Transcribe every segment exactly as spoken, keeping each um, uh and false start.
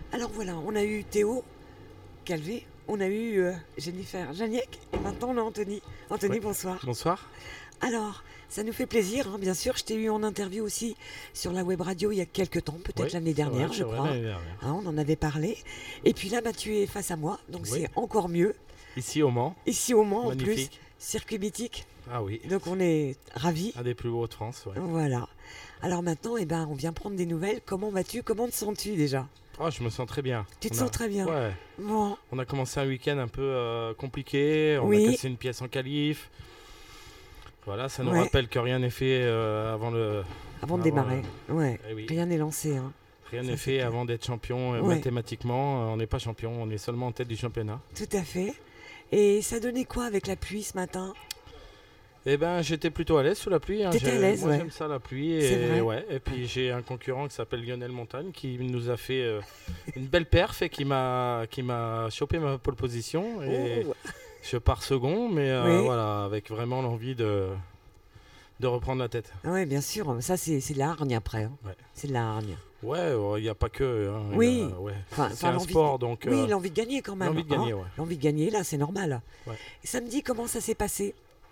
Alors voilà, on a eu Théo Calvé, on a eu euh, Jennifer Janiek et maintenant on a Anthony. Anthony, Ouais. bonsoir. Bonsoir. Alors, ça nous fait plaisir, hein, bien sûr. Je t'ai eu en interview aussi sur la web radio il y a quelques temps, peut-être Oui, l'année c'est vrai, dernière, c'est je vrai, crois. l'année dernière. Hein, on en avait parlé. Et puis là, bah, tu es face à moi, donc Oui. c'est encore mieux. Ici au Mans. Ici au Mans, en plus, Magnifique. circuit mythique. Ah oui. Donc on est ravis. Un des plus beaux de France. Ouais. Voilà. Alors maintenant, eh ben, on vient prendre des nouvelles. Comment vas-tu? Comment te sens-tu déjà? Oh, je me sens très bien. Tu te On sens a- très bien. Ouais. Bon, On a commencé un week-end un peu euh, compliqué. On Oui. a cassé une pièce en qualif. Voilà, ça nous Ouais. rappelle que rien n'est fait euh, avant le. avant de Avant, démarrer. Ouais. Eh oui. Rien n'est lancé. Hein. Rien Ça, n'est c'est fait clair. avant d'être champion. Euh, Ouais. Mathématiquement, euh, on n'est pas champion. On est seulement en tête du championnat. Tout à fait. Et ça donnait quoi avec la pluie ce matin? Eh ben, j'étais plutôt à l'aise sous la pluie. hein. T'étais à J'ai- l'aise, Moi, ouais. j'aime ça la pluie. C'est Et, vrai. ouais. Et puis j'ai un concurrent qui s'appelle Lionel Montagne qui nous a fait euh, une belle perf et qui m'a qui m'a chopé ma pole position. Et Oh, je pars second, mais euh, Oui. voilà, avec vraiment l'envie de de reprendre la tête. oui, bien sûr. Ça, c'est c'est de la hargne après. hein. Ouais. C'est de la hargne. Ouais, il n'y a pas que. hein, il y a- Oui. ouais. Enfin, C'est enfin, un l'envie- sport, donc. Oui, euh, l'envie de gagner quand même. l'envie de hein. gagner, ouais. L'envie de gagner, là, c'est normal. Ouais. Et samedi, comment ça s'est passé?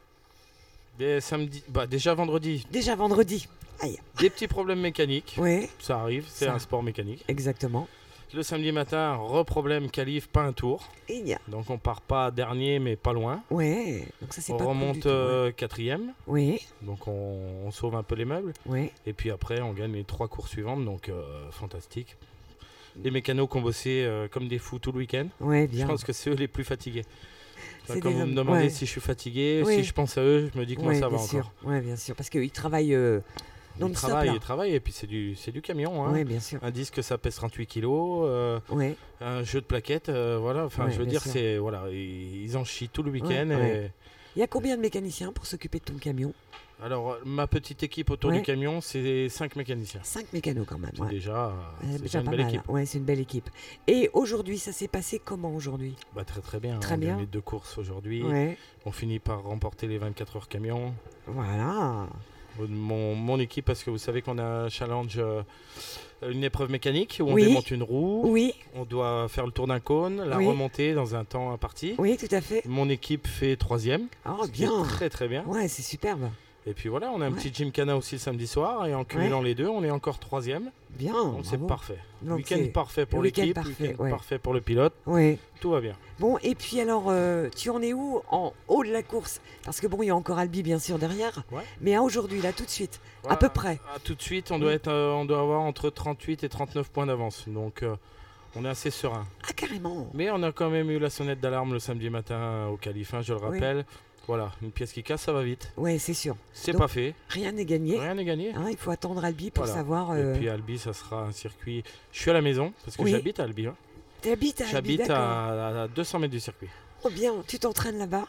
Et samedi, bah déjà vendredi, Déjà vendredi. Aïe. des petits problèmes mécaniques. Oui, Ça arrive, c'est Ça. un sport mécanique. exactement. Le samedi matin, re-problème qualif, pas un tour. Et il y a- Donc on part pas dernier, mais pas loin. Ouais. Donc ça, c'est On pas cool du remonte tout, ouais. euh, quatrième, Oui, donc on, on sauve un peu les meubles. oui. Et puis après, on gagne les trois courses suivantes, donc euh, fantastique. Les mécanos qui ont bossé euh, comme des fous tout le week-end. Ouais, Je bien. pense que c'est eux les plus fatigués. C'est Quand des vous me hommes- demandez ouais. si je suis fatigué, Oui. si je pense à eux, je me dis comment Ouais, ça va bien sûr. encore. Ouais, bien sûr. Parce qu'ils travaillent euh, Ils non-stop, travaillent, là. ils travaillent, et puis c'est du, c'est du camion. Hein. Oui, bien sûr. Un disque, ça pèse trente-huit kilos. euh, Ouais. un jeu de plaquettes, euh, voilà. Enfin, Ouais, je veux bien dire, sûr. c'est voilà, ils, ils en chient tout le week-end. Ouais, et- ouais. Il y a combien de mécaniciens pour s'occuper de ton camion? Alors, ma petite équipe autour Ouais. du camion, c'est cinq mécaniciens. Cinq mécanos quand même. C'est Ouais. déjà, Ouais, c'est déjà déjà une pas belle mal. équipe. Ouais, c'est une belle équipe. Et aujourd'hui, ça s'est passé comment aujourd'hui? Bah, très très bien. Très on bien. gagne les deux courses aujourd'hui. Ouais. On finit par remporter les vingt-quatre heures camion. Voilà. Mon, mon équipe, parce que vous savez qu'on a un challenge, euh, une épreuve mécanique où on Oui. démonte une roue. Oui, On doit faire le tour d'un cône, la Oui. remonter dans un temps imparti. oui, tout à fait. Mon équipe fait troisième. Oh, ce qui est bien. très très bien. Ouais, c'est superbe. Et puis voilà, on a un Ouais. petit gymkhana aussi le samedi soir. Et en cumulant les deux, on est encore troisième. Bien. Donc c'est bravo. parfait. Donc, Week-end c'est- parfait pour le week-end l'équipe, parfait, week-end ouais. parfait pour le pilote. Ouais. Tout va bien. Bon, et puis alors, euh, tu en es où en haut de la course? Parce que bon, il y a encore Albi bien sûr derrière. Ouais. Mais à aujourd'hui, là, tout de suite, à Voilà. peu près. Ah, tout de suite, on doit, être, euh, on doit avoir entre trente-huit et trente-neuf points d'avance. Donc euh, on est assez serein. Ah, carrément. Mais on a quand même eu la sonnette d'alarme le samedi matin euh, au qualif, hein, je le Oui. rappelle. Voilà, une pièce qui casse, ça va vite. Ouais, c'est sûr. C'est Donc, pas fait. Rien n'est gagné. Rien n'est gagné. Hein, il faut attendre Albi pour Voilà. savoir. euh, Et puis Albi, ça sera un circuit. Je suis à la maison parce que Oui. j'habite à Albi. hein. T'habites à Albi, J'habite d'accord. à, à deux cents mètres du circuit. Oh bien, tu t'entraînes là-bas?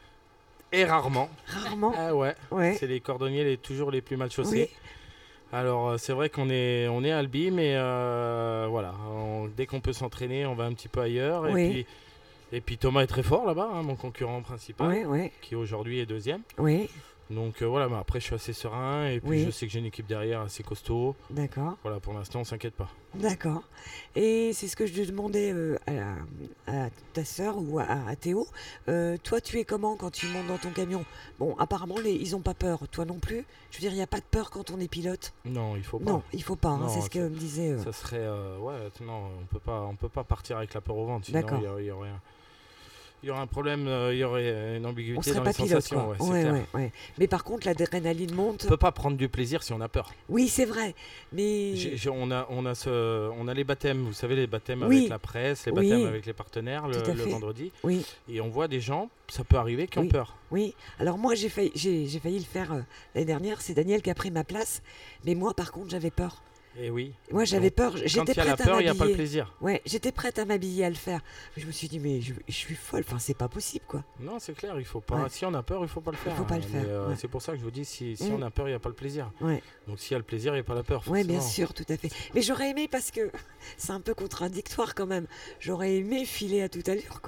Et rarement. Rarement. Ah ouais. Ouais. C'est les cordonniers les, toujours les plus mal chaussés. Oui. Alors euh, c'est vrai qu'on est, on est à Albi, mais euh, voilà, on- dès qu'on peut s'entraîner, on va un petit peu ailleurs. Et, Oui. puis, et puis Thomas est très fort là-bas, hein, mon concurrent principal, Ouais, ouais, qui aujourd'hui est deuxième. oui, Donc euh, voilà, mais après je suis assez serein et puis Oui. je sais que j'ai une équipe derrière assez costaud. d'accord, Voilà, pour l'instant on s'inquiète pas. d'accord. Et c'est ce que je demandais euh, à, la- à ta sœur ou à, à Théo. Euh, toi, tu es comment quand tu montes dans ton camion? Bon, apparemment, les, ils ont pas peur. Toi non plus? Je veux dire, il n'y a pas de peur quand on est pilote? Non, il faut pas. Non, il faut pas. hein, Non, c'est ce que ça- me disait. euh, Ça serait, euh, ouais, non, on peut pas, on peut pas partir avec la peur au ventre. Sinon D'accord. il y, a- il y aurait un, il y aurait un problème, euh, il y aurait une ambiguïté on serait dans pas les pilote, sensations. quoi. ouais, c'est Ouais, clair. ouais, ouais. Mais par contre, l'adrénaline monte. On peut pas prendre du plaisir si on a peur. Oui, c'est vrai. Mais J'ai- j'ai- on, a, on, a ce, on a les baptêmes, vous savez, les baptêmes Oui. avec la presse, les Oui. baptêmes avec les partenaires le, Tout à le fait. vendredi. oui, Et on voit des gens, ça peut arriver, qui ont Oui. peur. oui. Alors moi, j'ai failli, j'ai, j'ai failli le faire euh, l'année dernière. C'est Daniel qui a pris ma place. Mais moi, par contre, j'avais peur. Et oui. Moi, j'avais peur. Quand J'étais il y a la prête à peur, il n'y a pas le m'habiller. plaisir. Ouais, j'étais prête à m'habiller à le faire. Mais je me suis dit, mais je, je suis folle. Enfin, c'est pas possible, quoi. Non, c'est clair, il faut pas. Ouais. Si on a peur, il faut pas le faire. faut pas le hein, faire, mais, euh, ouais. C'est pour ça que je vous dis, si, si Mm. on a peur, il n'y a pas le plaisir. Ouais, Donc s'il y a le plaisir, il n'y a pas la peur. ouais, bien forcément. sûr, tout à fait. Mais j'aurais aimé parce que c'est un peu contradictoire quand même. J'aurais aimé filer à toute allure, quoi.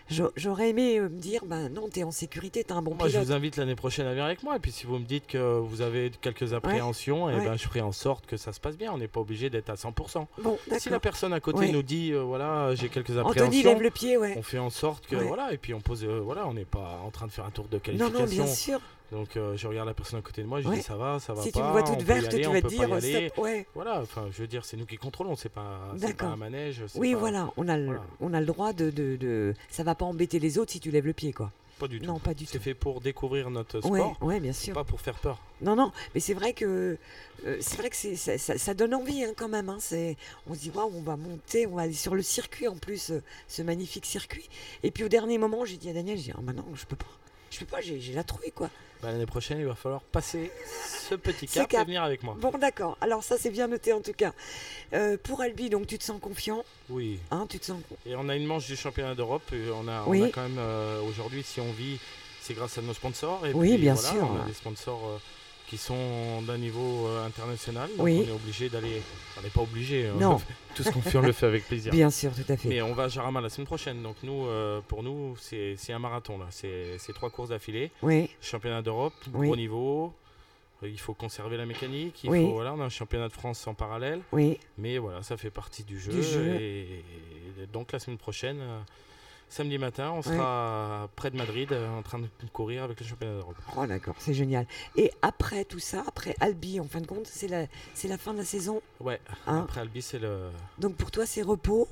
J'a- J'aurais aimé euh, me dire, ben non, t'es en sécurité, t'as un bon Moi, je pilote. vous invite l'année prochaine à venir avec moi. Et puis, si vous me dites que vous avez quelques appréhensions, eh ouais. ben, je ferai en sorte que ça se passe bien. On n'est pas obligé d'être à cent pour cent. Bon, Si la d'accord. personne à côté Ouais. nous dit, euh, voilà, j'ai quelques Anthony appréhensions, lève le pied, ouais. on fait en sorte que, Ouais. voilà, et puis on pose, euh, voilà, on n'est pas en train de faire un tour de Non, qualification. non, bien sûr. Donc, euh, je regarde la personne à côté de moi, je Ouais. dis, ça va, ça va Si pas. tu me vois on toute peut y verte, aller, tu on vas peut te pas y dire, aller. stop, ouais. Voilà, enfin, je veux dire, c'est nous qui contrôlons, c'est pas, c'est pas D'accord. un manège. c'est Oui, pas, voilà, on a, le, voilà. on a le droit de, de, de... Ça va pas embêter les autres si tu lèves le pied, quoi. Pas du tout. Non, pas du C'est tout. fait pour découvrir notre sport, Ouais, ouais, bien c'est sûr. pas pour faire peur. Non, non, mais c'est vrai que euh, c'est vrai que c'est, ça, ça- ça donne envie hein, quand même. Hein, c'est, on se dit waouh, on va monter, on va aller sur le circuit en plus, euh, ce magnifique circuit. Et puis au dernier moment, j'ai dit à Daniel, j'ai dit ah bah non, je peux pas, je peux pas, j'ai, j'ai la trouille quoi. Bah, l'année prochaine, il va falloir passer ce petit Ce cap, cap. et venir avec moi. Bon d'accord, alors ça c'est bien noté en tout cas. Euh, pour Albi, donc tu te sens confiant, Oui. hein, tu te sens. Et on a une manche du championnat d'Europe. Et on a, Oui. on a quand même euh, aujourd'hui, si on vit, c'est grâce à nos sponsors. Et Oui, puis, bien voilà, sûr. On a des sponsors euh, qui sont d'un niveau euh, international. Donc Oui. on est obligé d'aller. On n'est pas obligé. hein. Non. Tout ce qu'on fait, on le fait avec plaisir. Bien sûr, tout à fait. Mais on va à Jarama la semaine prochaine. Donc nous, euh, pour nous, c'est c'est un marathon là. C'est c'est trois courses d'affilée. Oui, Championnat d'Europe, Oui. gros niveau. Euh, Il faut conserver la mécanique. Il Oui. faut, voilà, on a un championnat de France en parallèle. oui, Mais voilà, ça fait partie du jeu. Du jeu. Et, et donc la semaine prochaine, euh, samedi matin, on sera près de Madrid euh, en train de courir avec le championnat d'Europe. oh d'accord, c'est génial. Et après tout ça, après Albi, en fin de compte, c'est la, c'est la fin de la saison. Ouais, Hein. après Albi, c'est le. Donc pour toi, c'est repos.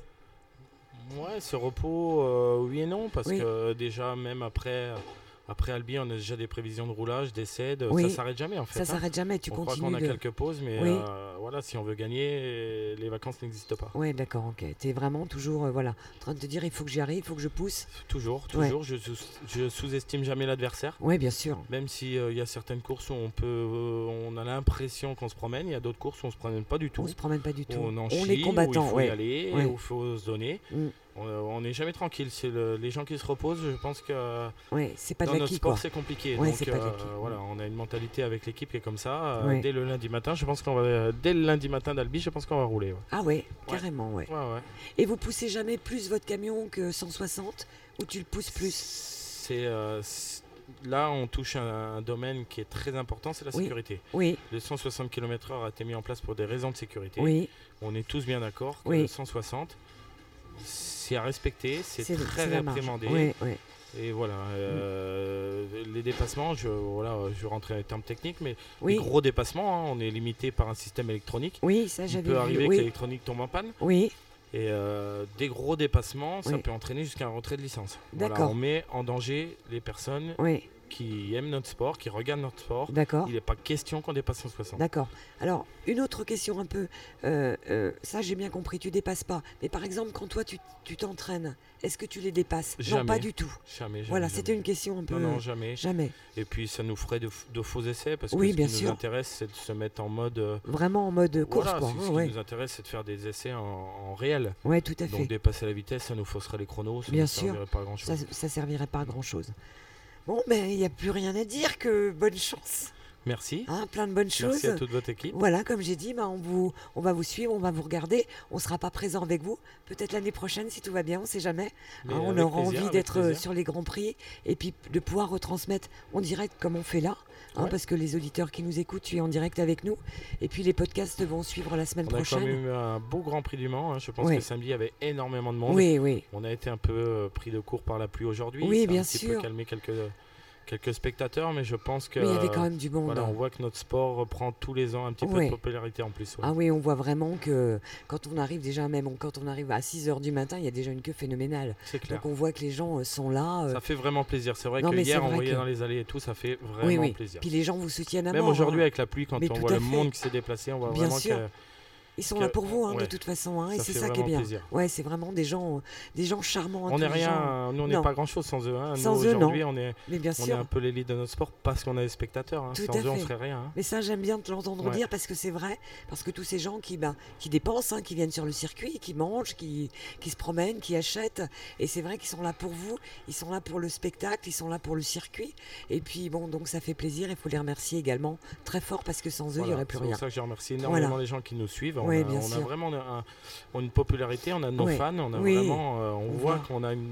Ouais, ce repos, euh, oui et non, parce Oui. que déjà, même après, après Albi, on a déjà des prévisions de roulage, d'essais, de... Oui. ça s'arrête jamais en fait. Ça hein. s'arrête jamais, tu on croit continues qu'on a de... quelques pauses, mais Oui. euh, voilà, si on veut gagner, les vacances n'existent pas. Ouais, d'accord, ok. Tu es vraiment toujours euh, voilà, en train de te dire il faut que j'y arrive, il faut que je pousse. Toujours, Ouais. toujours, je, sous- je sous-estime jamais l'adversaire. Oui, bien sûr. Même s'il y a certaines courses où on, peut, euh, on a l'impression qu'on se promène, il y a d'autres courses où on se promène pas du tout. On se promène pas du Où tout. on en on chie, est combattant, où il faut ouais. y aller, Ouais. où il faut se donner. Mm. On euh, on n'est jamais tranquille. C'est le- les gens qui se reposent, je pense que Ouais, c'est pas dans de notre l'acquis sport quoi. c'est compliqué. Ouais, Donc c'est pas de euh, l'acquis. voilà, on a une mentalité avec l'équipe qui est comme ça. Euh, Ouais. Dès le lundi matin, je pense qu'on va, euh, dès le lundi matin d'Albi, je pense qu'on va rouler. Ouais. Ah ouais, carrément, ouais. Ouais, ouais. Et vous poussez jamais plus votre camion que cent soixante ou tu le pousses plus? C'est euh, c'est- là, on touche un, un domaine qui est très important, c'est la Oui. sécurité. Oui, Le cent soixante kilomètres heure a été mis en place pour des raisons de sécurité. oui. On est tous bien d'accord que Oui. le cent soixante, c'est à respecter, c'est le- très la marge. réprimandé. Ouais, ouais. Et voilà, euh, les dépassements, je, voilà, je vais rentrer dans les termes techniques, mais Oui, les gros dépassements, hein, on est limité par un système électronique. oui, ça Il j'avais peut vu. arriver que Oui, l'électronique tombe en panne. oui, Et euh, des gros dépassements, ça Oui. peut entraîner jusqu'à un retrait de licence. Voilà, D'accord. on met en danger les personnes oui, qui aiment notre sport, qui regardent notre sport. d'accord. Il n'est pas question qu'on dépasse cent soixante. D'accord. Alors, une autre question un peu. euh, euh, ça, j'ai bien compris, tu dépasses pas. Mais par exemple, quand toi, tu tu t'entraînes, est-ce que tu les dépasses? Non, Jamais. pas du tout. Jamais, jamais. Voilà, jamais. c'était une question un peu. Non, non, jamais. Jamais. Et puis ça nous ferait de, f- de faux essais parce que Oui, ce bien qui sûr. nous intéresse, c'est de se mettre en mode. euh, Vraiment en mode course, voilà, quoi. c'est- hein, ce qui ouais. nous intéresse, c'est de faire des essais en, en réel. Ouais, tout à Donc fait. dépasser la vitesse, ça nous fausserait les chronos, ça Bien ne sûr. servirait pas à grand Ça, chose. ça servirait pas à grand chose. Bon, ben, il n'y a plus rien à dire que bonne chance. Merci. Hein, plein de bonnes choses. Merci à toute votre équipe. Voilà, comme j'ai dit, bah, on, vous, on va vous suivre, on va vous regarder. On ne sera pas présent avec vous. Peut-être l'année prochaine, si tout va bien, on ne sait jamais. Mais Hein, on avec aura plaisir, envie avec d'être euh, plaisir. sur les Grands Prix et puis de pouvoir retransmettre en direct comme on fait là. hein, Ouais. Parce que les auditeurs qui nous écoutent, tu es en direct avec nous. Et puis les podcasts vont suivre la semaine On a quand prochaine. même eu un beau Grand Prix du Mans. hein. Je pense Ouais. que samedi, il y avait énormément de monde. Oui, oui. On a été un peu euh, pris de court par la pluie aujourd'hui. Oui, Ça a bien un petit sûr. peu calmé quelques, quelques spectateurs, mais je pense que Mais il y avait quand même du monde. voilà, on voit que notre sport reprend tous les ans un petit peu Ouais. de popularité en plus. ouais. Ah oui, on voit vraiment que quand on arrive déjà, même quand on arrive à six heures du matin, il y a déjà une queue phénoménale. C'est clair. Donc on voit que les gens euh, sont là. euh, Ça fait vraiment plaisir. C'est vrai Non, que mais hier, c'est on vrai voyait que- dans les allées et tout, ça fait vraiment oui, oui. plaisir. Puis les gens vous soutiennent à Même mort. aujourd'hui, hein. avec la pluie, quand Mais on tout voit à le fait. monde qui s'est déplacé, on voit Bien vraiment sûr. que Ils sont que- là pour vous, hein, de ouais. toute façon. hein, et ça c'est fait ça qui est vraiment bien. plaisir. Ouais, c'est vraiment des gens, euh, des gens charmants. On n'est intelligents. rien, nous on n'est Non. pas grand chose sans eux. hein. Sans Nous eux, non. aujourd'hui, on est, Mais bien on est sûr. un peu l'élite de notre sport parce qu'on a des spectateurs. hein. Tout Sans à eux, on fait. serait rien. hein. Mais ça, j'aime bien te l'entendre Ouais. dire parce que c'est vrai. Parce que tous ces gens qui, ben, qui dépensent, hein, qui viennent sur le circuit, qui mangent, qui, qui se promènent, qui achètent. Et c'est vrai qu'ils sont là pour vous. Ils sont là pour le spectacle. Ils sont là pour le circuit. Et puis, bon, donc ça fait plaisir. Il faut les remercier également très fort parce que sans eux, il n'y Voilà, aurait plus c'est rien. pour ça que je remercie énormément Voilà. les gens qui nous suivent. On, Ouais, a, bien on a sûr. vraiment un- on a une popularité, on a nos Ouais. fans, on a Oui. vraiment, euh, on, On voit voit. qu'on a une,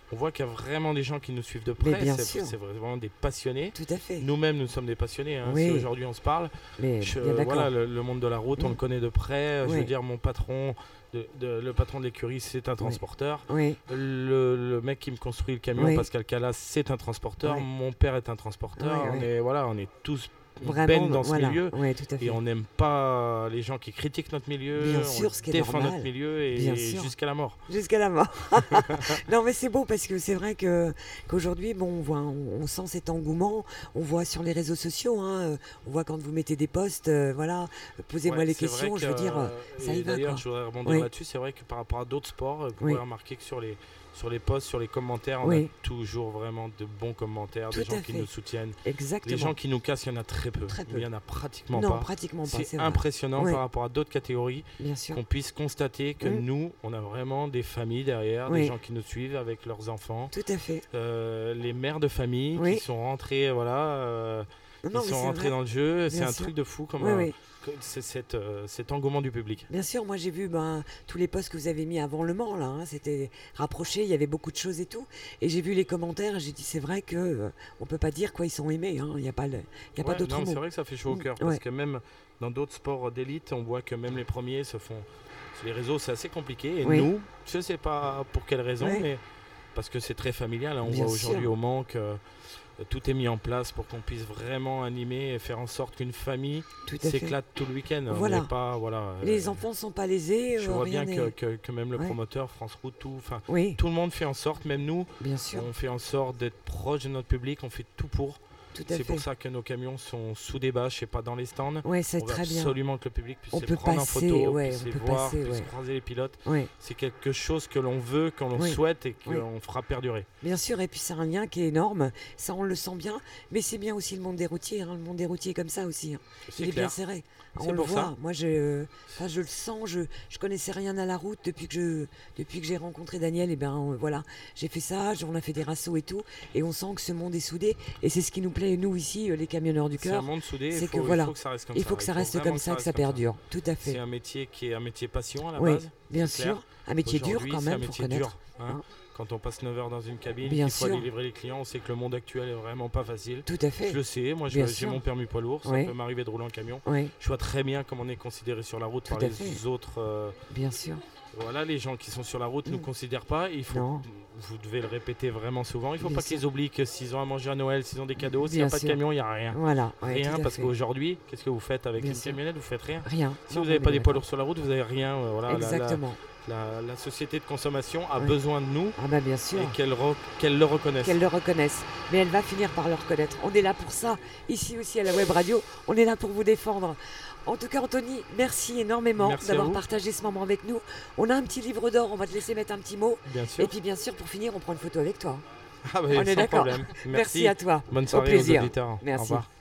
on voit qu'il y a vraiment des gens qui nous suivent de Mais près. bien C'est, sûr. c'est vraiment des passionnés. Tout à fait. Nous-mêmes, nous sommes des passionnés. Hein. Oui. Si aujourd'hui on se parle, Mais je- bien d'accord. voilà, le, le monde de la route, on Mm. le connaît de près. Je Oui. veux dire, mon patron, de, de- le patron de l'écurie, c'est un transporteur. Oui, Le, le mec qui me construit le camion, Oui. Pascal Calas, c'est un transporteur. Oui. Mon père est un transporteur. Oui, on oui. est voilà, on est tous on vraiment. baigne dans ce voilà. milieu. Oui, tout à fait. Et on n'aime pas les gens qui critiquent notre milieu. Bien on sûr, ce qui est défend normal. notre milieu et, Bien et sûr. jusqu'à la mort. Jusqu'à la mort. Non, mais c'est beau parce que c'est vrai que qu'aujourd'hui, bon, on voit, on, on sent cet engouement. On voit sur les réseaux sociaux. Hein, euh, on voit quand vous mettez des posts. euh, voilà, euh, posez-moi Ouais, les c'est vrai questions. que, Je veux dire, euh, euh, ça et y va, D'ailleurs, quoi. je voudrais rebondir Oui. là-dessus. C'est vrai que par rapport à d'autres sports, euh, vous Oui. pouvez remarquer que sur les sur les posts, sur les commentaires, on Oui. a toujours vraiment de bons commentaires, Tout des gens à qui fait. nous soutiennent. Exactement. Les gens qui nous cassent, il y en a très peu. Très peu. Il y en a pratiquement non, pas. pratiquement pas. C'est C'est vrai. impressionnant Oui. par rapport à d'autres catégories Bien sûr. qu'on puisse constater que Mm. nous, on a vraiment des familles derrière, Oui. des gens qui nous suivent avec leurs enfants, Tout à fait. euh, les mères de famille Oui. qui sont rentrées, voilà, euh, Non, qui non, mais sont c'est rentrées vrai. dans le jeu. C'est Bien un sûr. truc de fou comme Oui, euh, oui. que- c'est cette, euh, cet engouement du public. Bien sûr, moi j'ai vu ben, tous les posts que vous avez mis avant Le Mans, là, hein, c'était rapproché, il y avait beaucoup de choses et tout. Et j'ai vu les commentaires et j'ai dit c'est vrai que euh, on peut pas dire quoi ils sont aimés, hein, il n'y a pas, le- il y a pas Ouais, d'autre non, mais mot. c'est vrai que ça fait chaud au Mm, cœur parce ouais. que même dans d'autres sports d'élite, on voit que même les premiers se font sur les réseaux, c'est assez compliqué. Et Oui. nous, je sais pas pour quelle raison, Ouais. mais parce que c'est très familial. Hein, on Bien voit aujourd'hui sûr. au Mans que euh, tout est mis en place pour qu'on puisse vraiment animer et faire en sorte qu'une famille Tout à fait. s'éclate tout le week-end. On Voilà. n'est pas, voilà, Les euh, enfants sont pas lésés, Je euh, vois rien bien que, n'est- que- que même le Ouais. promoteur, France Route, tout, enfin, Oui, tout le monde fait en sorte, même nous, bien sûr, on fait en sorte d'être proche de notre public, on fait tout pour. tout à C'est fait. pour ça que nos camions sont sous des bâches et pas dans les stands. Ouais, c'est On veut très bien. absolument que le public puisse On les peut prendre passer, en photo, ouais, puisse on les peut voir, passer, puisse ouais. croiser les pilotes. Oui, C'est quelque chose que l'on veut, que l'on Oui. souhaite et Oui. qu'on fera perdurer. bien sûr, et puis c'est un lien qui est énorme, ça on le sent bien, mais c'est bien aussi le monde des routiers, hein, le monde des routiers est comme ça aussi, hein. C'est Il est bien clair. serré. C'est On le pour voit. ça. Moi, je, euh, enfin, je le sens. Je, je connaissais rien à la route depuis que je, depuis que j'ai rencontré Daniel. Et ben euh, voilà, j'ai fait ça. On a fait des rassos et tout, et on sent que ce monde est soudé. Et c'est ce qui nous plaît nous ici, euh, les camionneurs du C'est un cœur. monde soudé, il c'est faut, que voilà, il faut que ça reste comme Il ça. faut que ça reste vraiment comme ça, que ça reste comme perdure. Tout à C'est fait. un métier qui est un métier passion à la Oui, base. bien c'est clair. sûr. Un métier dur Aujourd'hui, quand c'est un même pour métier connaître. dur. hein. Hein. Quand on passe neuf heures dans une cabine, Bien il faut sûr. aller livrer les clients, on sait que le monde actuel est vraiment pas facile. Tout à fait. Je le sais, moi je- Bien j'ai sûr. mon permis poids lourd, ça Oui. peut m'arriver de rouler en camion. Oui, Je vois très bien comment on est considéré sur la route Tout par à les fait. autres. euh, bien sûr. voilà, les gens qui sont sur la route ne nous Mm. considèrent pas. Il faut, Non. vous devez le répéter vraiment souvent. Il ne faut Bien pas sûr. qu'ils oublient que s'ils ont à manger à Noël, s'ils ont des cadeaux, s'il n'y a Bien pas de sûr. camion, il n'y a rien. Voilà. ouais, rien, tout à parce fait. qu'aujourd'hui, qu'est-ce que vous faites avec Bien une sûr. camionnette? Vous faites rien. Rien. Si Non, vous non, n'avez mais pas des poids d'accord. lourds sur la route, vous n'avez rien. euh, voilà, la- la- Exactement. La, la société de consommation a Ouais. besoin de nous Ah bah bien sûr. et qu'elle re- qu'elle le reconnaisse. Qu'elle le reconnaisse. Mais elle va finir par le reconnaître. On est là pour ça. Ici aussi à la Web Radio, on est là pour vous défendre. En tout cas, Anthony, merci énormément Merci à d'avoir vous. partagé ce moment avec nous. On a un petit livre d'or, on va te laisser mettre un petit mot. Bien sûr. Et puis bien sûr, pour finir, on prend une photo avec toi. Ah bah, on est sans d'accord. problème. Merci à toi. Bonne Au soirée aux plaisir. auditeurs. Merci. Au revoir.